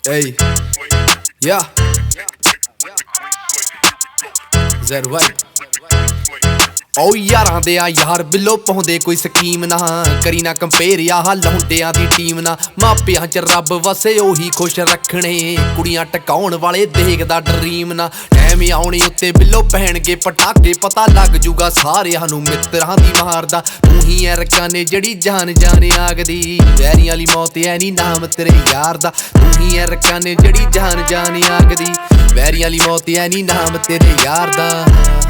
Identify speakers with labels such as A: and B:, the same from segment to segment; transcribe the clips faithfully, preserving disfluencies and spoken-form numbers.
A: Hey, yeah, Z Y ओ यारां दे आ यार below पाउंदे कोई scheme ना करी ना कंपेयर या हल हुंडियां दी टीम ना मापियां च रब वसे ओही खुश रखने कुड़ियां टकाउण वाले देखदा ड्रीम ना टैम आउणे उत्ते बिलो पहणगे पटाके पता लग जूगा सारियां नूं मित्रां दी मारदा तू ही ऐ रकाने जड़ी जान जाने आगदी वैरियां आली मौत ऐ नी नाम तेरे यार दा तू ही ऐ रकाने जड़ी जान जाने आगदी वैरियां आली मौत ऐ नी नाम तेरे यार दा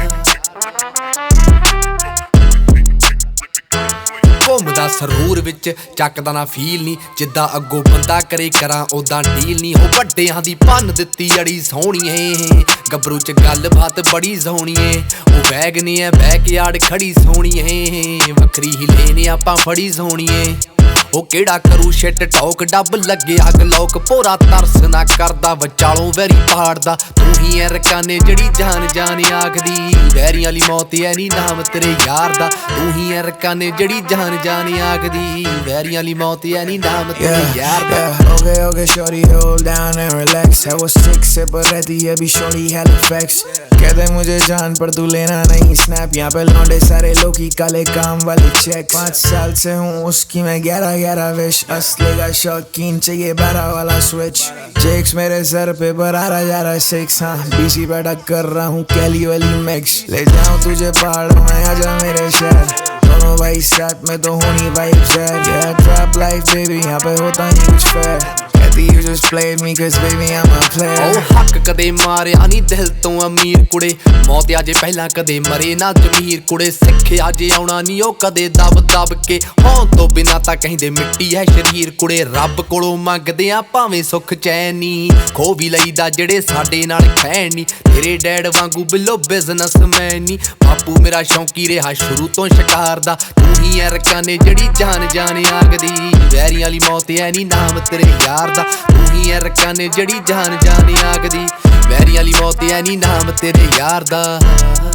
A: घुमदा सरूर विच चकदा ना फील नी जिद्दां अग्गों बंदा करे करां ओदां डील नी हो वड्डियां दी भन्न दित्ती अड़ी सोहणीए गबरू च गल बात बड़ी सोहणीए ओ वैगनी ऐ बैकयार्ड खड़ी सोहणीए वखरी ही लेने आपां फड़ी सोहणीए ओ केड़ा करू शिट टॉक डब लगे अग लोक पोरा तरस ना करदा विचालों वैरी पहाड़दा तू ही ऐ रकाने जड़ी जान जान आखदी वैरियां आली मौत ऐ नी नाम तेरे यार दा तू ही ऐ रकाने जड़ी जान जान आखदी वैरियां आली मौत ऐ नी नाम तेरे यार दा
B: Okay, okay, shorty, hold down and relax. I was sick से पर रहती है अभी shorty Halifax. कहते मुझे जान पर तू लेना नहीं snap. यहाँ पे लौंडे सारे लोग ही काले काम वाले check. पाँच साल से हूँ उसकी मैं ग्यारह ग्यारह विश असली का शौकीन चाहिए बारह वाला switch. चेक्स मेरे सर पे पर आ रहा जा रहा सिक्स हाँ बीसी बैठा कर रहा हूँ कैली वाली मिक्स ले जाऊँ तुझे पहाड़ों में आजा मेरे शहर दोनों भाई साथ में तो होनी वाइब्स है yeah drop life baby यहाँ पे होता नहीं कुछ fair You just played me cause baby I'm a player
A: ओ हक कदे मारिया नी दिल तो अमीर कुड़े मौत आजे पहला कदे मरे ना जमीर कुड़े सिखे आजे आउणा नी ओ कदे दब दब के हों तो बिना तां कहिंदे मिट्टी है शरीर कुड़े रब कोलों मंगदे आ भावें सुख चैन नी खो भी लईदा जेड़े साडे नाल खैण नी तेरे डैड वांगू बिलो बिजनेसमैन नी बापू मेरा शौकी रहा शुरू तो शिकार दा तू ही ऐ रकाने जड़ी जान जान आखदी वैरियां आली मौत ऐ नी नाम तेरे यार दा तू ही ऐ रकाने जड़ी जान जान आखदी वैरियां आली मौत ऐ नी नाम तेरे यार दा